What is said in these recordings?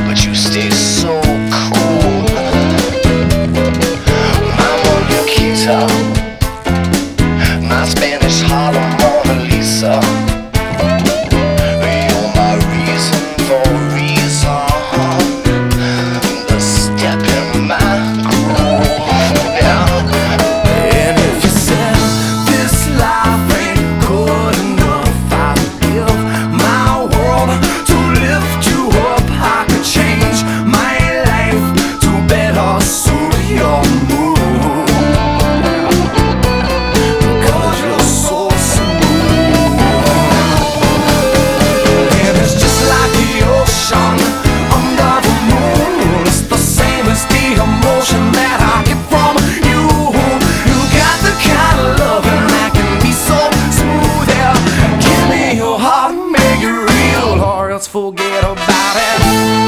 but you stay so cool. I'm on your guitar, my Spanish Harlem Mona Lisa. You're my reason for reason, the step in my groove. Yeah. And if you said this life ain't good enough, I'd give my world to lift you up. I could change my life to better suit your mood, because you're so smooth. And it's just like the ocean under the moon. It's the same as the emotion that I get from you. You got the kind of loving that can be so smooth. Yeah, give me your heart, make it real, or else forget about it.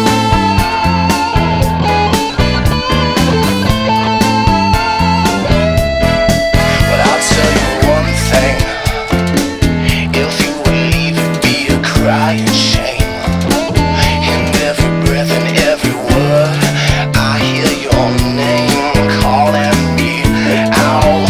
But I'll tell you one thing, if you would leave, it'd be a crying shame. In every breath and every word, I hear your name calling me out.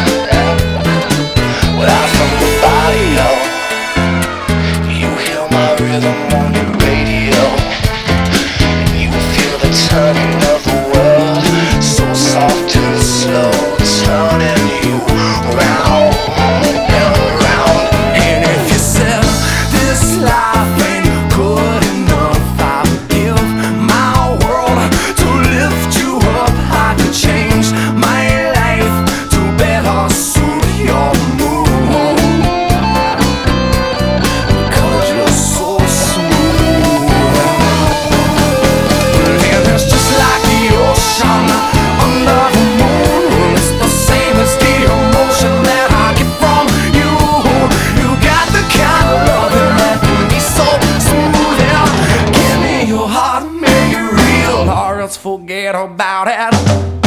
Without from the barrio, you hear my rhythm on your radio. You feel the turning of the world, so soft and slow, turning you round and round. And if you said this life ain't good enough, I would give my world to lift you up. I could change my life to better suit your mood, because you're so smooth. And it's just like the ocean under the moon. It's the same as the emotion that I get from you. You got the kind of loving that can be so smooth. Yeah, give me your heart, make it real, or else forget about it.